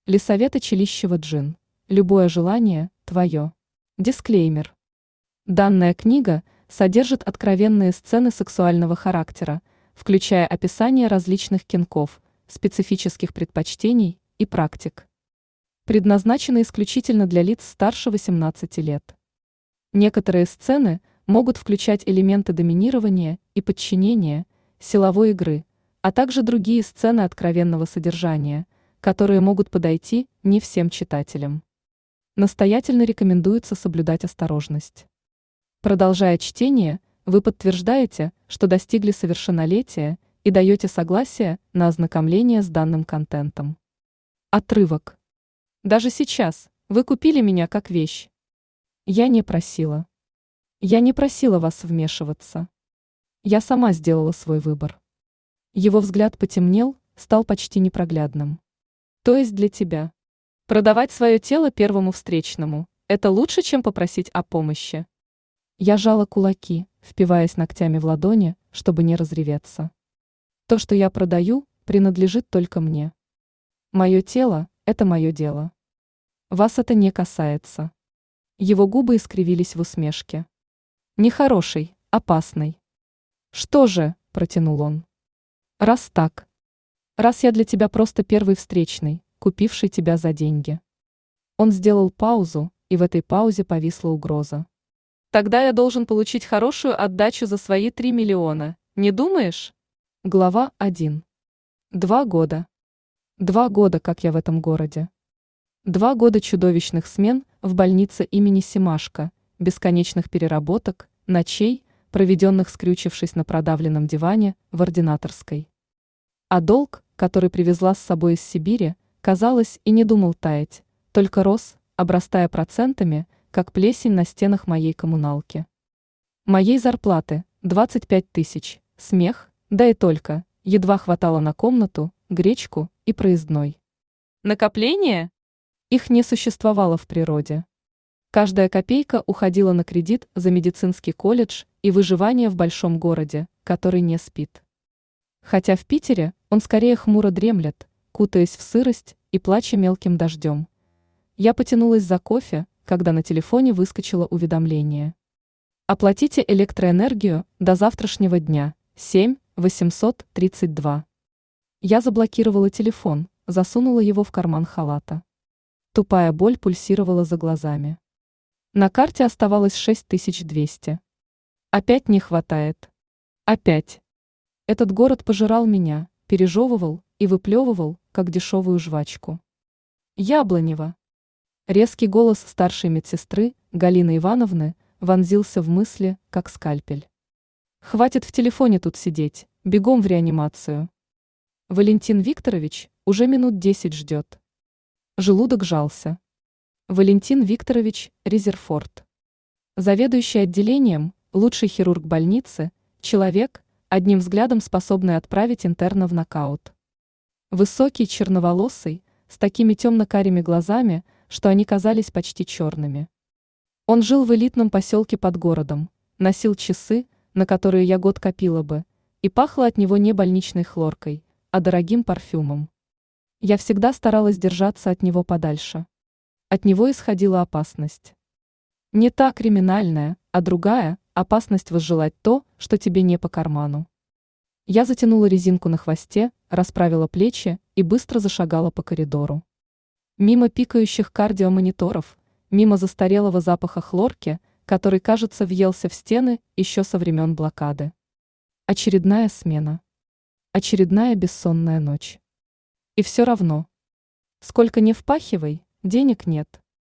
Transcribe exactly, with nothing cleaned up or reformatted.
Лисавета Челищева-Джин. Любое желание – твое. Дисклеймер. Данная книга содержит откровенные сцены сексуального характера, включая описание различных кинков, специфических предпочтений и практик. Предназначена исключительно для лиц старше восемнадцати лет. Некоторые сцены могут включать элементы доминирования и подчинения, силовой игры, а также другие сцены откровенного содержания, которые могут подойти не всем читателям. Настоятельно рекомендуется соблюдать осторожность. Продолжая чтение, вы подтверждаете, что достигли совершеннолетия и даете согласие на ознакомление с данным контентом. Отрывок. Даже сейчас вы купили меня как вещь. Я не просила. Я не просила вас вмешиваться. Я сама сделала свой выбор. Его взгляд потемнел, стал почти непроглядным. То есть для тебя. Продавать свое тело первому встречному – это лучше, чем попросить о помощи. Я жала кулаки, впиваясь ногтями в ладони, чтобы не разреветься. То, что я продаю, принадлежит только мне. Мое тело – это мое дело. Вас это не касается. Его губы искривились в усмешке. Нехороший, опасный. Что же, протянул он. Раз так. Раз я для тебя просто первый встречный, купивший тебя за деньги. Он сделал паузу, и в этой паузе повисла угроза. Тогда я должен получить хорошую отдачу за свои три миллиона, не думаешь? Глава один. Два года. Два года, как я в этом городе. Два года чудовищных смен в больнице имени Семашко, бесконечных переработок, ночей, проведенных скрючившись на продавленном диване в ординаторской. А долг, который привезла с собой из Сибири, казалось, и не думал таять, только рос, обрастая процентами, как плесень на стенах моей коммуналки. Моей зарплаты двадцать пять тысяч, смех, да и только, едва хватало на комнату, гречку и проездной. Накопления? Их не существовало в природе. Каждая копейка уходила на кредит за медицинский колледж и выживание в большом городе, который не спит. Хотя в Питере он скорее хмуро дремлет, кутаясь в сырость и плача мелким дождем. Я потянулась за кофе, когда на телефоне выскочило уведомление. Оплатите электроэнергию до завтрашнего дня, семь восемьсот тридцать два. Я заблокировала телефон, засунула его в карман халата. Тупая боль пульсировала за глазами. На карте оставалось шесть тысяч двести. Опять не хватает. Опять. Этот город пожирал меня, пережевывал и выплевывал, как дешевую жвачку. Яблонево. Резкий голос старшей медсестры, Галины Ивановны, вонзился в мысли, как скальпель. Хватит в телефоне тут сидеть, бегом в реанимацию. Валентин Викторович уже минут десять ждет. Желудок жался. Валентин Викторович Резерфорд. Заведующий отделением, лучший хирург больницы, человек, одним взглядом способный отправить интерна в нокаут. Высокий, черноволосый, с такими темно-карими глазами, что они казались почти черными. Он жил в элитном поселке под городом, носил часы, на которые я год копила бы, и пахло от него не больничной хлоркой, а дорогим парфюмом. Я всегда старалась держаться от него подальше. От него исходила опасность. Не та криминальная, а другая – опасность возжелать то, что тебе не по карману. Я затянула резинку на хвосте, расправила плечи и быстро зашагала по коридору. Мимо пикающих кардиомониторов, мимо застарелого запаха хлорки, который, кажется, въелся в стены еще со времен блокады. Очередная смена. Очередная бессонная ночь. И все равно. Сколько не впахивай, денег нет.